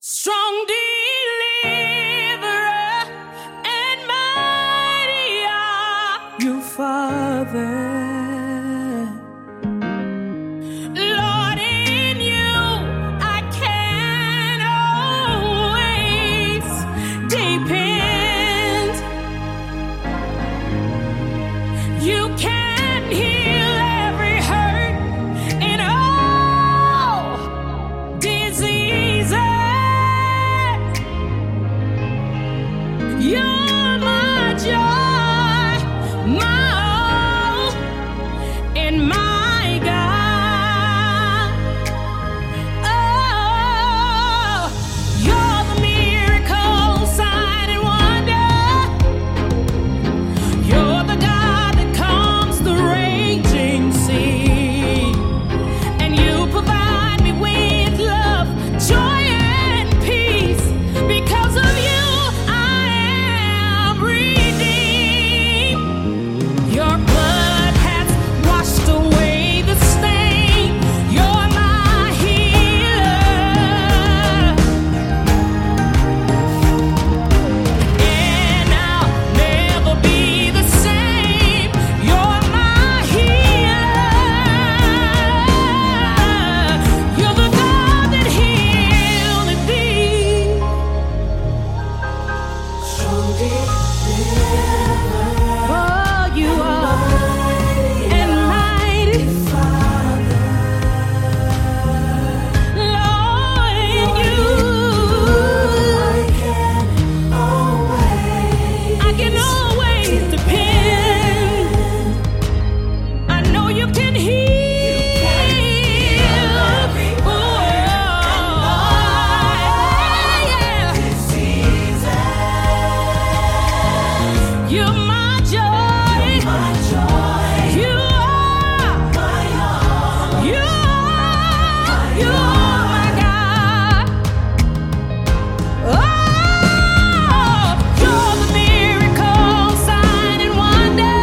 Strong deliverer and mighty are you, Father. Lord, in you I can always depend. You can heal every hurt and all diseases. You're my joy, my all, and my God. Oh, you're the miracle, sign and wonder. You're the God that calms the raging sea, and you provide me with love, joy, and peace. Because of you, your blood has washed away the stain. You're my healer, and I'll never be the same. You're my healer. You're the God that healed thee. Strong deliverer. You are and mighty Father, Lord, in you I can always depend. I know you can heal. You're my joy. You are my all. You are my God. Oh, you're the miracle, sign and wonder.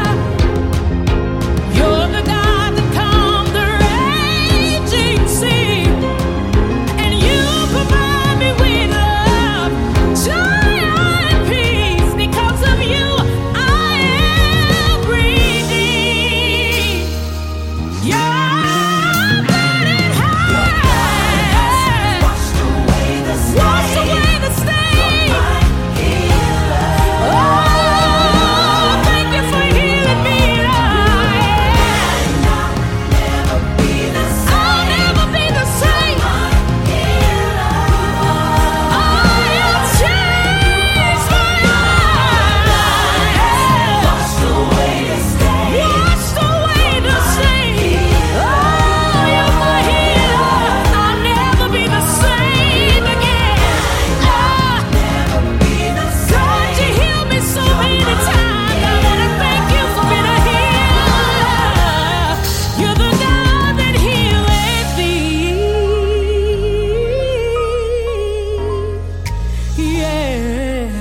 You're the God that calmed the raging sea, and you provide me with love, joy, and peace. Because of you, I am breathing. Your blood and high washed away the stain. Oh, thank you for healing me, Lord. I'll never be the same. Oh, you changed my life. Washed away the stain. Oh, you're my healer. I'll never be the same again. God, you healed me so many times. I wanna thank you for being a healer. You're the God that healeth thee. Yeah.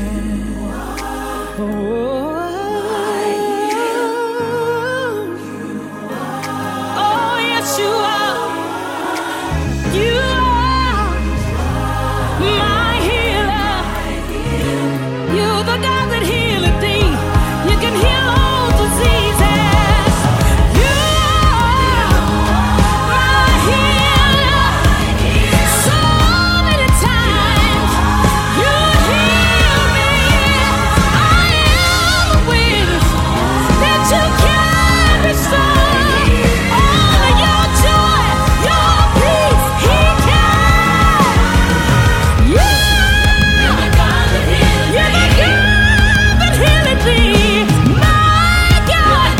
Oh, yes, you are. You are my healer. You're the God that healeth thee. You can heal all diseases. You are my healer. So many times you heal me. I am a witness that you can restore all of your joy, your peace. He can. You're the God that healeth thee. My God.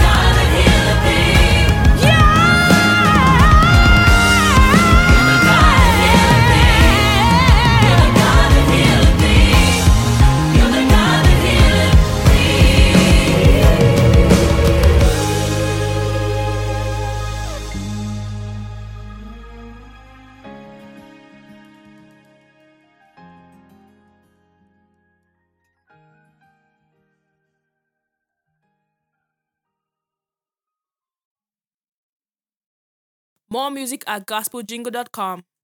More music at gospeljingle.com.